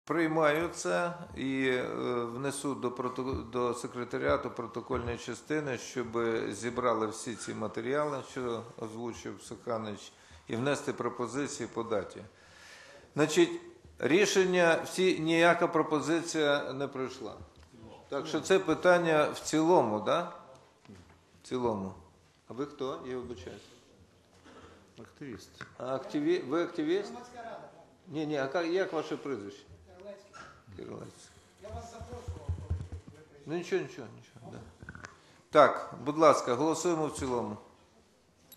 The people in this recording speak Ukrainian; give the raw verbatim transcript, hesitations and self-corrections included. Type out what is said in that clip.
Приймаю це і внесу до, проток... до секретаріату протокольної частини, щоб зібрали всі ці матеріали, що озвучив Суханич, і внести пропозиції по даті. Значить, рішення, всі, ніяка пропозиція не пройшла. Так що це питання в цілому, да? В цілому. А ви хто? Я вибачаюсь. Активіст. А активі... Ви активіст? Ні, ні, а як ваше прізвище? Кирлецький. Я вас запрошував. Ну нічого, нічого, нічого. Да. Так, будь ласка, голосуємо в цілому.